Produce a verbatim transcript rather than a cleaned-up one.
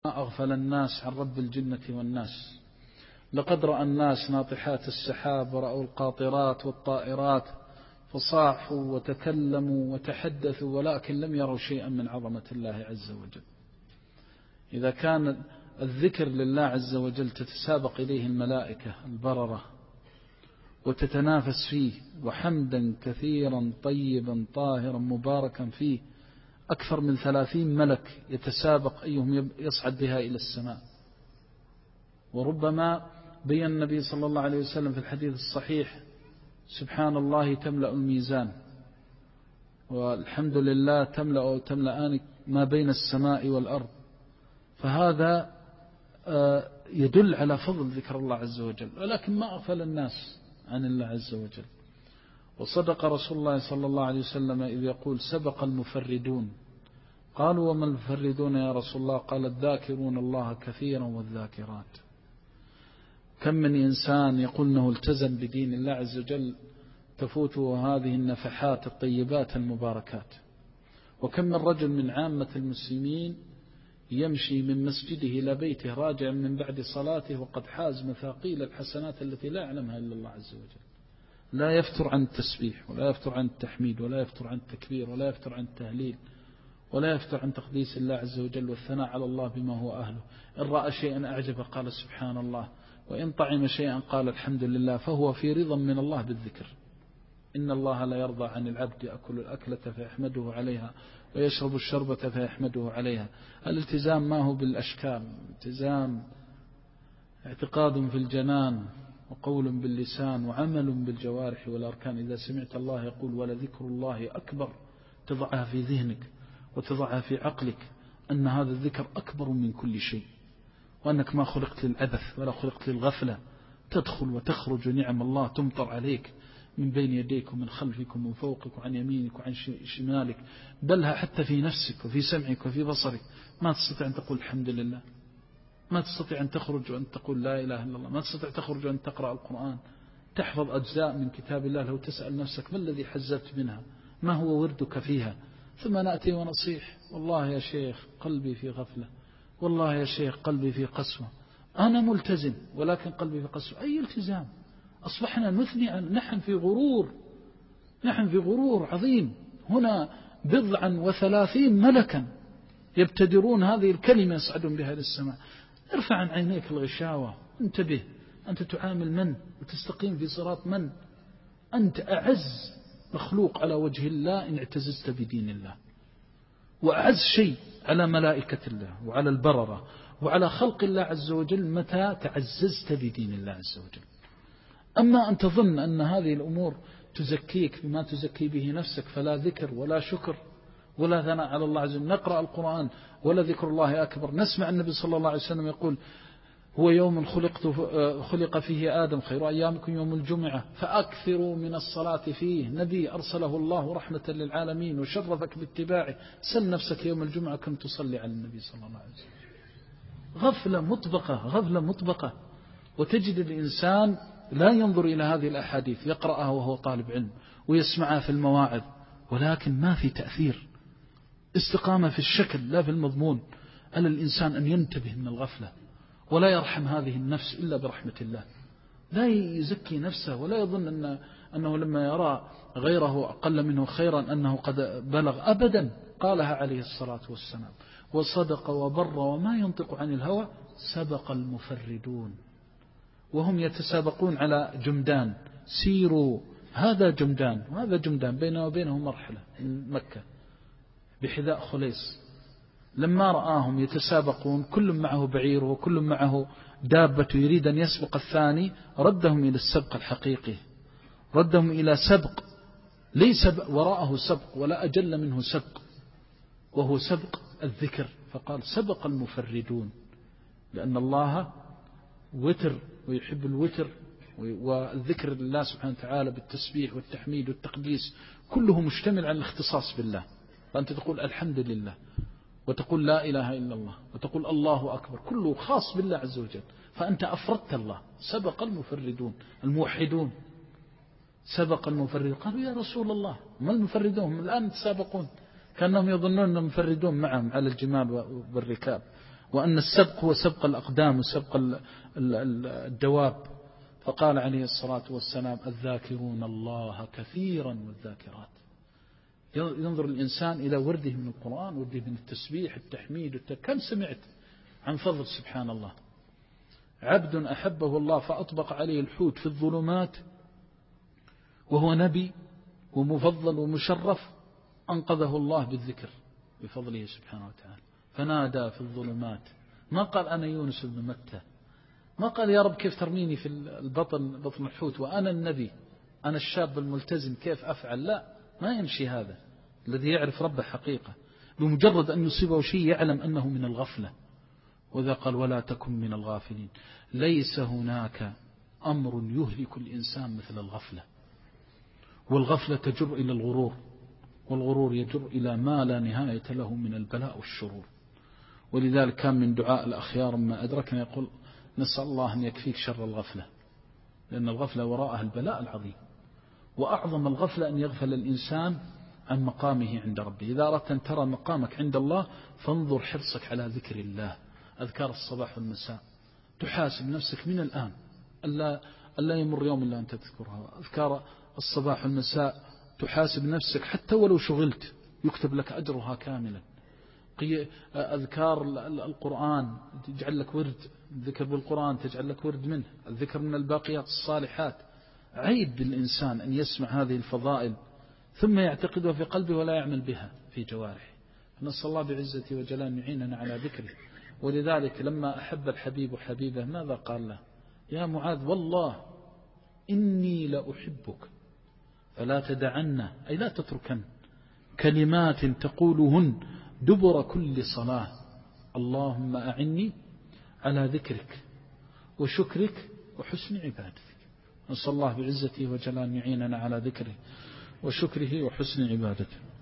ما أغفل الناس عن رب الجنة والناس. لقد رأى الناس ناطحات السحاب ورأوا القاطرات والطائرات فصاحوا وتكلموا وتحدثوا، ولكن لم يروا شيئا من عظمة الله عز وجل. إذا كان الذكر لله عز وجل تتسابق إليه الملائكة البررة وتتنافس فيه، وحمدا كثيرا طيبا طاهرا مباركا فيه، أكثر من ثلاثين ملك يتسابق أيهم يصعد بها إلى السماء. وربما بين النبي صلى الله عليه وسلم في الحديث الصحيح: سبحان الله تملأ الميزان، والحمد لله تملأ أو تملأان ما بين السماء والأرض. فهذا يدل على فضل ذكر الله عز وجل، ولكن ما أغفل الناس عن الله عز وجل. وصدق رسول الله صلى الله عليه وسلم إذ يقول: سبق المفردون. قالوا: وما المفردون يا رسول الله؟ قال: الذاكرون الله كثيرا والذاكرات. كم من إنسان يقول أنه التزم بدين الله عز وجل تفوته هذه النفحات الطيبات المباركات، وكم من رجل من عامة المسلمين يمشي من مسجده إلى بيته راجع من بعد صلاته وقد حاز مثاقيل الحسنات التي لا يعلمها إلا الله عز وجل. لا يفتر عن التسبيح، ولا يفتر عن التحميد، ولا يفتر عن التكبير، ولا يفتر عن التهليل، ولا يفتر عن تقديس الله عز وجل والثناء على الله بما هو أهله. إن رأى شيئا أعجبه قال سبحان الله، وإن طعم شيئا قال الحمد لله، فهو في رضا من الله بالذكر. إن الله لا يرضى عن العبد يأكل الأكلة فيحمده عليها ويشرب الشربة فيحمده عليها. الالتزام ما هو بالأشكال، التزام اعتقاد في الجنان وقول باللسان وعمل بالجوارح والأركان. إذا سمعت الله يقول ولذكر الله أكبر تضعها في ذهنك وتضعها في عقلك أن هذا الذكر أكبر من كل شيء، وأنك ما خلقت للعبث ولا خلقت للغفلة. تدخل وتخرج نعم الله تمطر عليك من بين يديك ومن خلفك ومن فوقك وعن يمينك وعن شمالك، بلها حتى في نفسك وفي سمعك وفي بصرك. ما تستطيع أن تقول الحمد لله، ما تستطيع أن تخرج وأن تقول لا إله إلا الله، ما تستطيع تخرج وأن تقرأ القرآن، تحفظ أجزاء من كتاب الله. لو تسأل نفسك ما الذي حزبت منها، ما هو وردك فيها، ثم نأتي ونصيح: والله يا شيخ قلبي في غفلة، والله يا شيخ قلبي في قسوة، أنا ملتزم ولكن قلبي في قسوة. أي التزام؟ أصبحنا نثني، نحن في غرور، نحن في غرور عظيم. هنا بضعا وثلاثين ملكا يبتدرون هذه الكلمة يصعدون بها للسماء. ارفع عن عينيك الغشاوة، انتبه، أنت تعامل من وتستقيم في صراط من؟ أنت أعز مخلوق على وجه الله إن اعتززت بدين الله، وأعز شيء على ملائكة الله وعلى البررة وعلى خلق الله عز وجل متى تعززت بدين الله عز وجل. أما أن تظن أن هذه الأمور تزكيك بما تزكي به نفسك، فلا ذكر ولا شكر ولا ثناء على الله عز وجل. نقرأ القرآن ولا ذكر الله أكبر. نسمع النبي صلى الله عليه وسلم يقول: هو يوم خلقت خلق فيه آدم، خير أيامكم يوم الجمعة، فأكثروا من الصلاة فيه. نبي أرسله الله رحمة للعالمين وشرفك باتباعه. سل نفسك يوم الجمعة كم تصلي على النبي صلى الله عليه وسلم. غفلة مطبقة، غفلة مطبقة. وتجد الإنسان لا ينظر إلى هذه الأحاديث، يقرأها وهو طالب علم ويسمعها في المواعظ، ولكن ما في تأثير، استقامة في الشكل لا في المضمون. على الإنسان أن ينتبه من الغفلة، ولا يرحم هذه النفس إلا برحمة الله. لا يزكي نفسه ولا يظن أن أنه لما يرى غيره أقل منه خيرا أنه قد بلغ. أبدا، قالها عليه الصلاة والسلام: وصدق وبر وما ينطق عن الهوى سبق المفردون. وهم يتسابقون على جمدان، سيروا، هذا جمدان وهذا جمدان، بينه وبينه مرحلة من مكة بحذاء خليص. لما رآهم يتسابقون كل معه بعيره وكل معه دابة يريد أن يسبق الثاني، ردهم إلى السبق الحقيقي، ردهم إلى سبق ليس وراءه سبق ولا أجل منه سبق، وهو سبق الذكر. فقال: سبق المفردون، لأن الله وتر ويحب الوتر، والذكر لله سبحانه وتعالى بالتسبيح والتحميد والتقديس كله مشتمل على الاختصاص بالله. فأنت تقول الحمد لله، وتقول لا إله إلا الله، وتقول الله أكبر، كله خاص بالله عز وجل، فأنت أفردت الله. سبق المفردون الموحدون، سبق المفردون. قالوا: يا رسول الله ما المفردون؟ هم الآن يتسابقون، كأنهم يظنون أنهم مفردون معهم على الجمال والركاب. وأن السبق هو سبق الأقدام وسبق الدواب. فقال عليه الصلاة والسلام الذاكرون الله كثيرا والذاكرات. ينظر الإنسان إلى ورده من القرآن، ورده من التسبيح التحميد التك... كم سمعت عن فضل سبحان الله. عبد أحبه الله فأطبق عليه الحوت في الظلمات وهو نبي ومفضل ومشرف، أنقذه الله بالذكر بفضله سبحانه وتعالى، فنادى في الظلمات. ما قال أنا يونس بن متى، ما قال يا رب كيف ترميني في البطن بطن الحوت وأنا النبي أنا الشاب الملتزم كيف أفعل. لا، ما يمشي هذا. الذي يعرف ربه حقيقة بمجرد أن يصيبه شيء يعلم أنه من الغفلة. وذا قال ولا تكن من الغافلين. ليس هناك أمر يهلك الإنسان مثل الغفلة، والغفلة تجر إلى الغرور، والغرور يجر إلى ما لا نهاية له من البلاء والشرور. ولذلك كان من دعاء الأخيار ما أدركنا يقول نسأل الله أن يكفيك شر الغفلة، لأن الغفلة وراءها البلاء العظيم. وأعظم الغفلة أن يغفل الإنسان عن مقامه عند ربه. إذا أردت أن ترى مقامك عند الله فانظر حرصك على ذكر الله، أذكار الصباح والمساء. تحاسب نفسك من الآن ألا, ألا يمر يوم إلا أن تذكرها. أذكار الصباح والمساء تحاسب نفسك حتى ولو شغلت يكتب لك أجرها كاملا. أذكار القرآن تجعل لك ورد، الذكر بالقرآن تجعل لك ورد منه، الذكر من الباقيات الصالحات. عيب بالإنسان أن يسمع هذه الفضائل ثم يعتقدها في قلبه ولا يعمل بها في جوارحه. نسأل الله بعزته وجلاله يعيننا على ذكره. ولذلك لما أحب الحبيب حبيبه ماذا قال له؟ يا معاذ والله إني لأحبك فلا تدعن، أي لا تتركن، كلمات تقولهن دبر كل صلاة اللهم أعني على ذكرك وشكرك وحسن عبادتك. نسأل الله بعزته وجلاله يعيننا على ذكره وشكره وحسن عبادته.